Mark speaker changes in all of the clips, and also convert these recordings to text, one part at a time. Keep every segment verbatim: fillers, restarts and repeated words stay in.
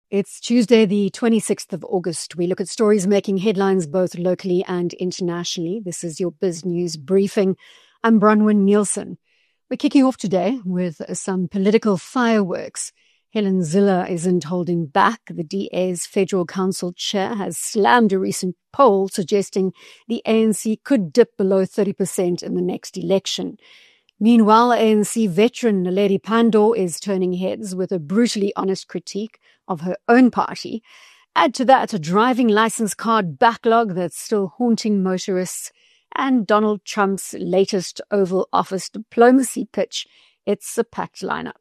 Speaker 1: It's Tuesday, the twenty-sixth of August. We look at stories making headlines both locally and internationally. This is your Biz News briefing. I'm Bronwyn Nielsen. We're kicking off today with some political fireworks. Helen Zille isn't holding back. The D A's Federal Council chair has slammed a recent poll suggesting the A N C could dip below thirty percent in the next election. Meanwhile, A N C veteran Naledi Pandor is turning heads with a brutally honest critique of her own party. Add to that a driving license card backlog that's still haunting motorists, and Donald Trump's latest Oval Office diplomacy pitch. It's a packed lineup.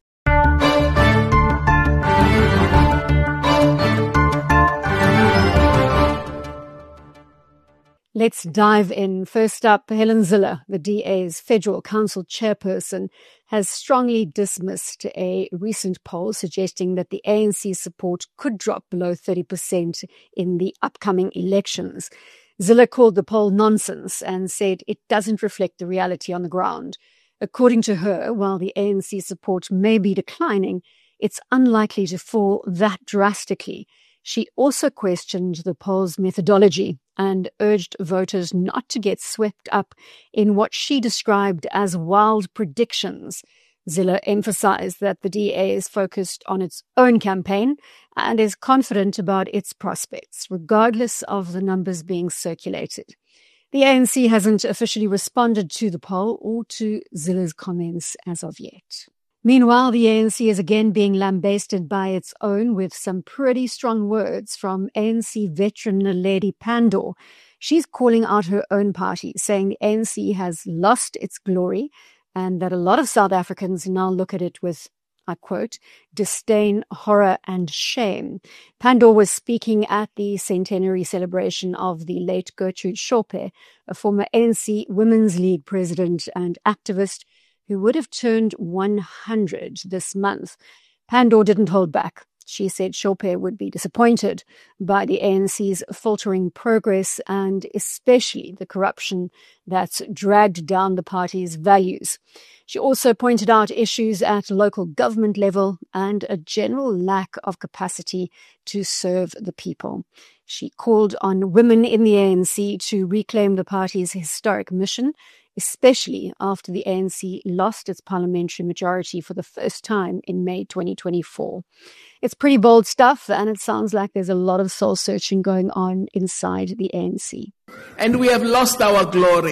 Speaker 1: Let's dive in. First up, Helen Zille, the D A's Federal Council chairperson, has strongly dismissed a recent poll suggesting that the A N C support could drop below thirty percent in the upcoming elections. Zille called the poll nonsense and said it doesn't reflect the reality on the ground. According to her, while the A N C support may be declining, it's unlikely to fall that drastically. She also questioned the poll's methodology and urged voters not to get swept up in what she described as wild predictions. Zille emphasized that the D A is focused on its own campaign and is confident about its prospects, regardless of the numbers being circulated. The A N C hasn't officially responded to the poll or to Zille's comments as of yet. Meanwhile, the A N C is again being lambasted by its own with some pretty strong words from A N C veteran Naledi Pandor. She's calling out her own party, saying the A N C has lost its glory and that a lot of South Africans now look at it with, I quote, disdain, horror and shame. Pandor was speaking at the centenary celebration of the late Gertrude Shorpe, a former A N C Women's League president and activist who would have turned one hundred this month. Pandor didn't hold back. She said Shorpe would be disappointed by the A N C's faltering progress and especially the corruption that's dragged down the party's values. She also pointed out issues at local government level and a general lack of capacity to serve the people. She called on women in the A N C to reclaim the party's historic mission, especially after the A N C lost its parliamentary majority for the first time in May twenty twenty-four. It's pretty bold stuff, and it sounds like there's a lot of soul-searching going on inside the A N C.
Speaker 2: And we have lost our glory.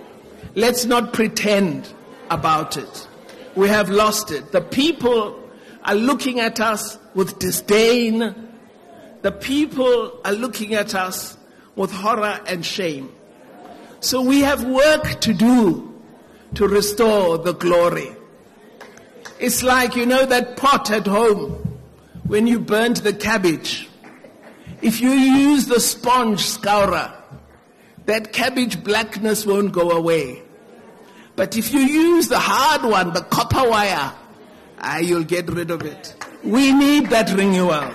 Speaker 2: Let's not pretend about it. We have lost it. The people are looking at us with disdain. The people are looking at us with horror and shame. So we have work to do to restore the glory. It's like, you know, that pot at home when you burnt the cabbage. If you use the sponge scourer, that cabbage blackness won't go away. But if you use the hard one, the copper wire, ah, you'll get rid of it. We need that renewal.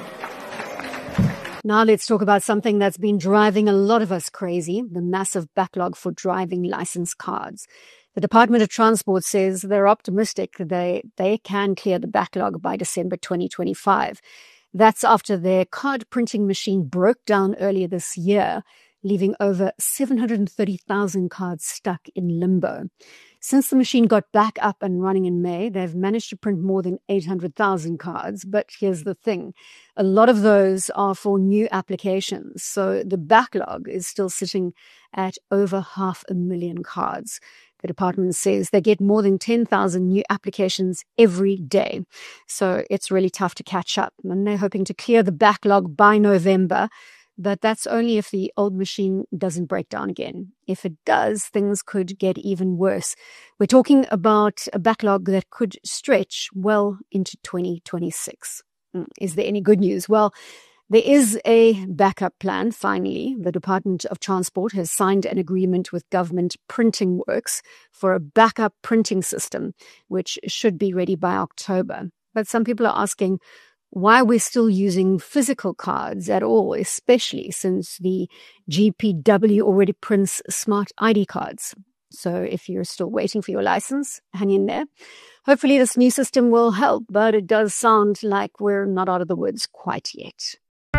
Speaker 1: Now let's talk about something that's been driving a lot of us crazy, the massive backlog for driving license cards. The Department of Transport says they're optimistic they, they can clear the backlog by December twenty twenty-five. That's after their card printing machine broke down earlier this year, leaving over seven hundred thirty thousand cards stuck in limbo. Since the machine got back up and running in May, they've managed to print more than eight hundred thousand cards. But here's the thing. A lot of those are for new applications. So the backlog is still sitting at over half a million cards. The department says they get more than ten thousand new applications every day. So it's really tough to catch up. And they're hoping to clear the backlog by November. But that's only if the old machine doesn't break down again. If it does, things could get even worse. We're talking about a backlog that could stretch well into twenty twenty-six. Is there any good news? Well, there is a backup plan, finally. The Department of Transport has signed an agreement with Government Printing Works for a backup printing system, which should be ready by October. But some people are asking why we're still using physical cards at all, especially since the G P W already prints smart I D cards. So if you're still waiting for your license, hang in there. Hopefully this new system will help, but it does sound like we're not out of the woods quite yet.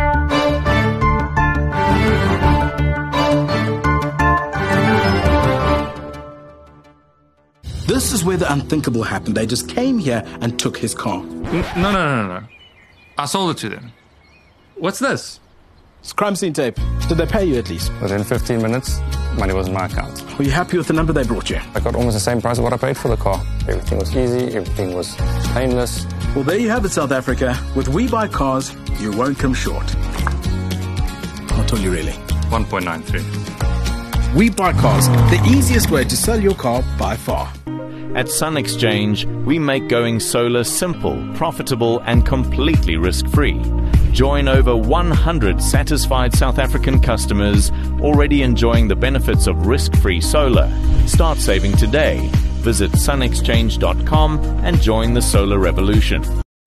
Speaker 3: This is where the unthinkable happened. They just came here and took his car.
Speaker 4: No, no, no, no, no. I sold it to them. What's this?
Speaker 3: It's crime scene tape. Did they pay you at least?
Speaker 5: Within fifteen minutes, money was in my account.
Speaker 3: Were you happy with the number they brought you?
Speaker 5: I got almost the same price of what I paid for the car. Everything was easy, everything was painless.
Speaker 3: Well, there you have it, South Africa. With We Buy Cars, you won't come short. Not only really.
Speaker 5: one point nine three.
Speaker 3: We Buy Cars, the easiest way to sell your car by far.
Speaker 6: At Sun Exchange, we make going solar simple, profitable, and completely risk-free. Join over one hundred satisfied South African customers already enjoying the benefits of risk-free solar. Start saving today. Visit sun exchange dot com and join the solar revolution.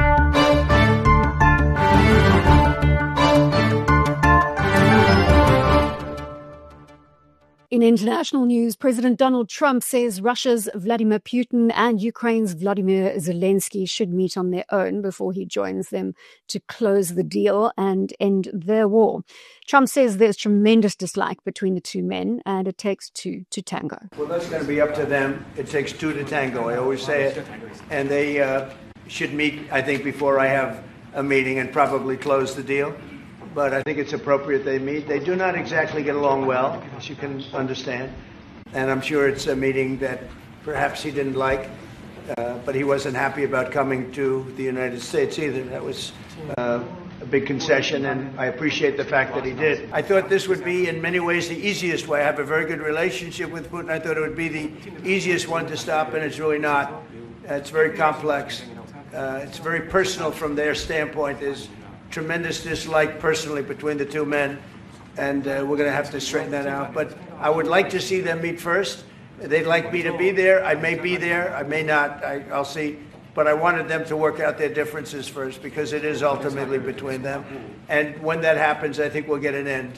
Speaker 1: In international news, President Donald Trump says Russia's Vladimir Putin and Ukraine's Vladimir Zelensky should meet on their own before he joins them to close the deal and end their war. Trump says there's tremendous dislike between the two men and it takes two to tango.
Speaker 7: Well, that's going to be up to them. It takes two to tango. I always say it. And they uh, should meet, I think, before I have a meeting and probably close the deal. But I think it's appropriate they meet. They do not exactly get along well, as you can understand. And I'm sure it's a meeting that perhaps he didn't like, uh, but he wasn't happy about coming to the United States either. That was uh, a big concession, and I appreciate the fact that he did. I thought this would be, in many ways, the easiest way. I have a very good relationship with Putin. I thought it would be the easiest one to stop, and it's really not. Uh, it's very complex. Uh, it's very personal from their standpoint. There's tremendous dislike personally between the two men, and uh, we're going to have to straighten that out. But I would like to see them meet first. They'd like me to be there. I may be there. I may not. I, I'll see. But I wanted them to work out their differences first because it is ultimately between them. And when that happens, I think we'll get an end.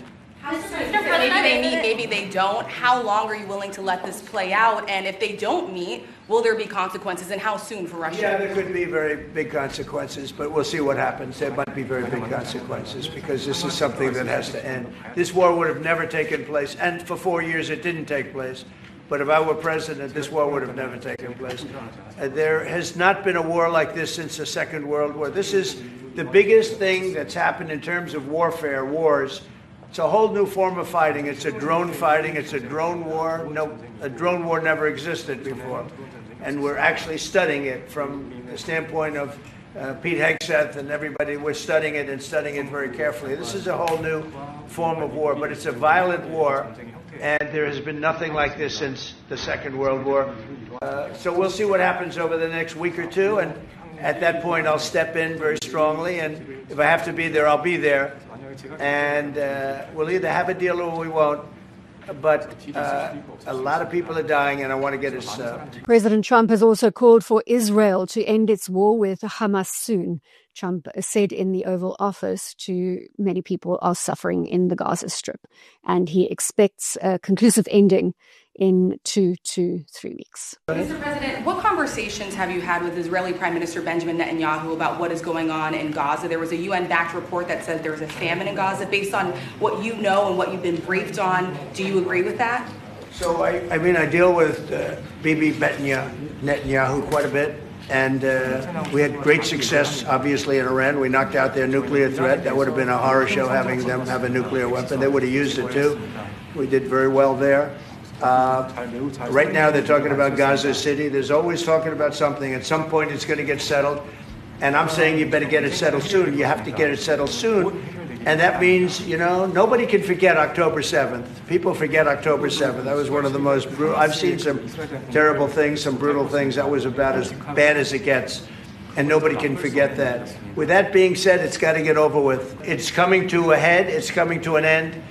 Speaker 8: Maybe they meet, maybe they don't. How long are you willing to let this play out? And if they don't meet, will there be consequences, and how soon for Russia?
Speaker 7: Yeah, there could be very big consequences, but we'll see what happens. There might be very big consequences because this is something that has to end. This war would have never taken place, and for four years it didn't take place. But if I were president, this war would have never taken place. Uh, there has not been a war like this since the Second World War. This is the biggest thing that's happened in terms of warfare, wars. It's a whole new form of fighting. It's a drone fighting. It's a drone war. No, a drone war never existed before. And we're actually studying it from the standpoint of uh, Pete Hegseth and everybody. We're studying it and studying it very carefully. This is a whole new form of war, but it's a violent war. And there has been nothing like this since the Second World War. Uh, so we'll see what happens over the next week or two. And at that point, I'll step in very strongly. And if I have to be there, I'll be there. And uh, we'll either have a deal or we won't. But uh, a lot of people are dying, and I want to get us. Uh...
Speaker 1: President Trump has also called for Israel to end its war with Hamas soon. Trump said in the Oval Office to many people are suffering in the Gaza Strip, and he expects a conclusive ending in two to three weeks.
Speaker 8: Mister President, what conversations have you had with Israeli Prime Minister Benjamin Netanyahu about what is going on in Gaza? There was a U N-backed report that said there was a famine in Gaza. Based on what you know and what you've been briefed on, do you agree with that?
Speaker 7: So, I, I mean, I deal with uh, Bibi Netanyahu quite a bit. And uh, we had great success, obviously, in Iran. We knocked out their nuclear threat. That would have been a horror show, having them have a nuclear weapon. They would have used it, too. We did very well there. Uh, right now, they're talking about Gaza City. There's always talking about something. At some point, it's going to get settled. And I'm saying you better get it settled soon. You have to get it settled soon. And that means, you know, nobody can forget October seventh. People forget October seventh. That was one of the most brutal. I've seen some terrible things, some brutal things. That was about as bad as it gets. And nobody can forget that. With that being said, it's got to get over with. It's coming to a head. It's coming to an end.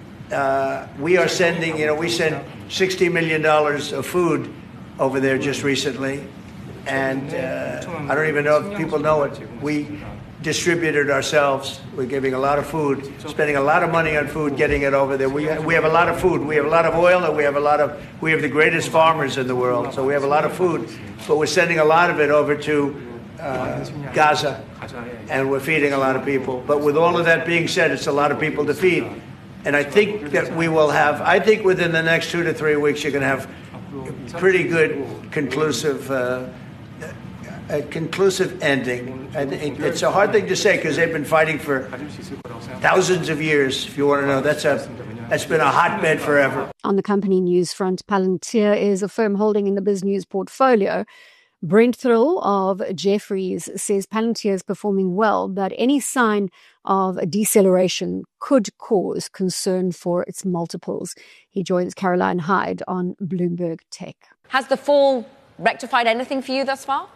Speaker 7: Uh, we are sending, you know, we sent sixty million dollars of food over there just recently. And uh, I don't even know if people know it. We distribute it ourselves. We're giving a lot of food, spending a lot of money on food, getting it over there. We we have a lot of food. We have a lot of oil, and we have a lot of we have the greatest farmers in the world. So we have a lot of food, but we're sending a lot of it over to uh, Gaza, and we're feeding a lot of people. But with all of that being said, it's a lot of people to feed, and I think that we will have. I think within the next two to three weeks, you're going to have pretty good conclusive. Uh, A conclusive ending. And it's a hard thing to say because they've been fighting for thousands of years. If you want to know, that's a that's been a hotbed forever.
Speaker 1: On the company news front, Palantir is a firm holding in the BizNews portfolio. Brent Thrill of Jefferies says Palantir is performing well, but any sign of a deceleration could cause concern for its multiples. He joins Caroline Hyde on Bloomberg Tech.
Speaker 9: Has the fall rectified anything for you thus far?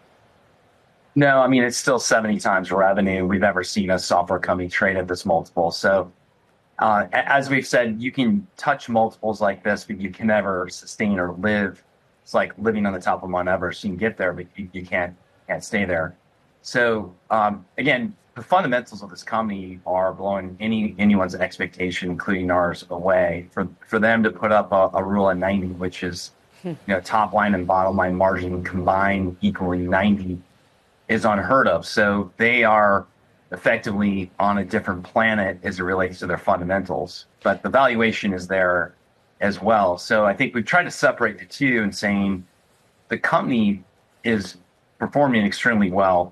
Speaker 10: No, I mean, it's still seventy times revenue we've ever seen a software company trade at this multiple. So uh, as we've said, you can touch multiples like this, but you can never sustain or live. It's like living on the top of Mount Everest. You can get there, but you, you can't can't stay there. So um, again, the fundamentals of this company are blowing any anyone's expectation, including ours, away. For for them to put up a, a rule of ninety, which is you know top line and bottom line margin combined equaling ninety, is unheard of. So they are effectively on a different planet as it relates to their fundamentals, but the valuation is there as well. So I think we've tried to separate the two and saying the company is performing extremely well.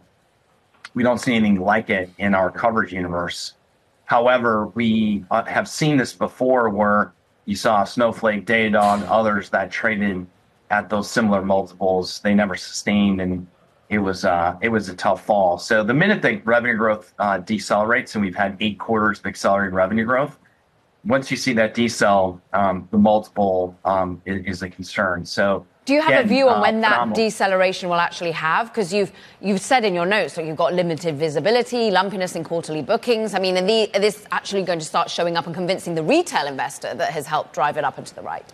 Speaker 10: We don't see anything like it in our coverage universe. However, we have seen this before where you saw Snowflake, Datadog, others that traded at those similar multiples. They never sustained, and it was uh, it was a tough fall. So the minute the revenue growth uh, decelerates, and we've had eight quarters of accelerated revenue growth, once you see that decel, um, the multiple um, is, is a concern. So
Speaker 9: do you have
Speaker 10: again,
Speaker 9: a view on
Speaker 10: uh,
Speaker 9: when that
Speaker 10: phenomenal. deceleration
Speaker 9: will actually have? Because you've you've said in your notes that you've got limited visibility, lumpiness in quarterly bookings. I mean, are, the, are this actually going to start showing up and convincing the retail investor that has helped drive it up and to the right?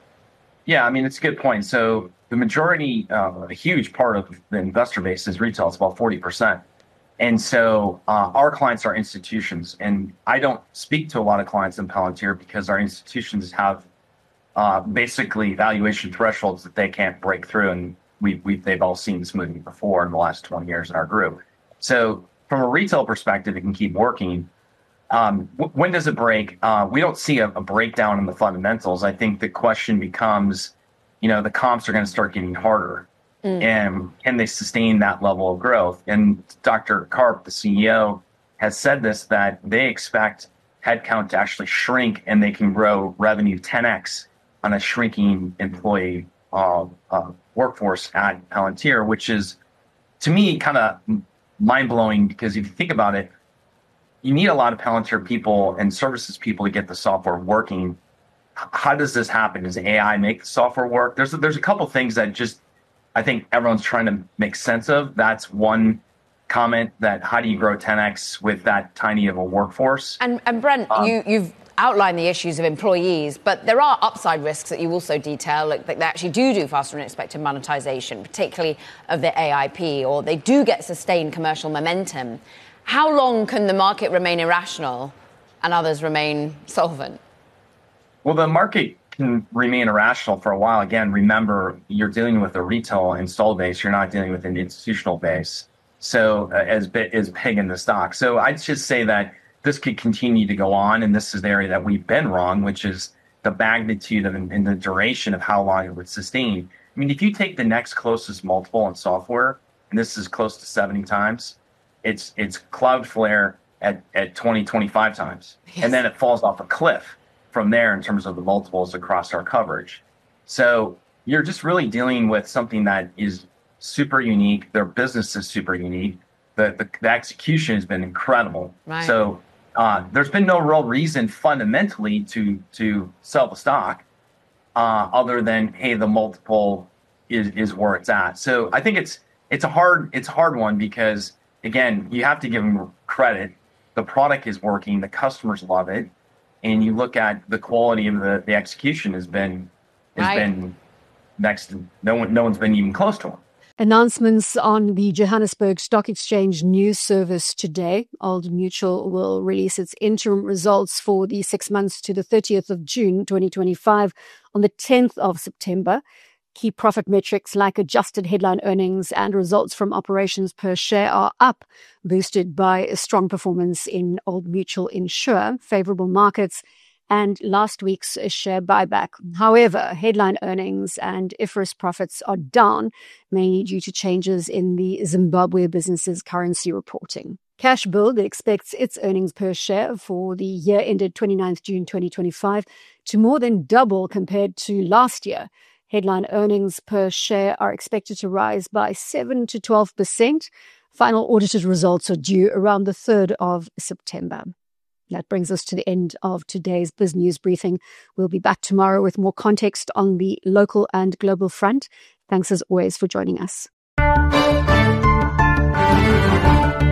Speaker 10: Yeah, I mean, it's a good point. So the majority, uh, a huge part of the investor base is retail. It's about forty percent. And so uh, our clients are institutions. And I don't speak to a lot of clients in Palantir because our institutions have uh, basically valuation thresholds that they can't break through. And we, we, they've all seen this movie before in the last twenty years in our group. So from a retail perspective, it can keep working. Um, w- when does it break? Uh, we don't see a, a breakdown in the fundamentals. I think the question becomes, you know, the comps are going to start getting harder. Mm. And can they sustain that level of growth? And Doctor Karp, the C E O, has said this, that they expect headcount to actually shrink and they can grow revenue ten x on a shrinking employee uh, uh, workforce at Palantir, which is, to me, kind of mind-blowing because if you think about it, you need a lot of Palantir people and services people to get the software working. How does this happen? Does A I make the software work? There's a, there's a couple things that just I think everyone's trying to make sense of. That's one comment, that how do you grow ten x with that tiny of a workforce?
Speaker 9: And, and Brent, um, you, you've outlined the issues of employees, but there are upside risks that you also detail, like that they actually do do faster than expected monetization, particularly of the A I P, or they do get sustained commercial momentum. How long can the market remain irrational and others remain solvent?
Speaker 10: Well, the market can remain irrational for a while. Again, remember, you're dealing with a retail install base. You're not dealing with an institutional base. So uh, as, big, as big in the stock. So I'd just say that this could continue to go on. And this is the area that we've been wrong, which is the magnitude of and the duration of how long it would sustain. I mean, if you take the next closest multiple in software, and this is close to seventy times, it's it's Cloudflare at, at twenty, twenty-five times. Yes. And then it falls off a cliff from there in terms of the multiples across our coverage. So you're just really dealing with something that is super unique. Their business is super unique. The, the, the execution has been incredible. Right. So uh, there's been no real reason fundamentally to to sell the stock uh, other than, hey, the multiple is, is where it's at. So I think it's it's a hard it's a hard one because, again, you have to give them credit. The product is working. The customers love it. And you look at the quality of the, the execution has been has right. been next to no one. No one's been even close to them.
Speaker 1: Announcements on the Johannesburg Stock Exchange news service today. Old Mutual will release its interim results for the six months to the thirtieth of June twenty twenty-five on the tenth of September. Key profit metrics like adjusted headline earnings and results from operations per share are up, boosted by a strong performance in Old Mutual Insure, favourable markets, and last week's share buyback. However, headline earnings and I F R S profits are down, mainly due to changes in the Zimbabwe business's currency reporting. Cashbuild expects its earnings per share for the year ended twenty-ninth of June twenty twenty-five to more than double compared to last year. Headline earnings per share are expected to rise by seven to twelve percent. Final audited results are due around the third of September. That brings us to the end of today's Biz News briefing. We'll be back tomorrow with more context on the local and global front. Thanks as always for joining us.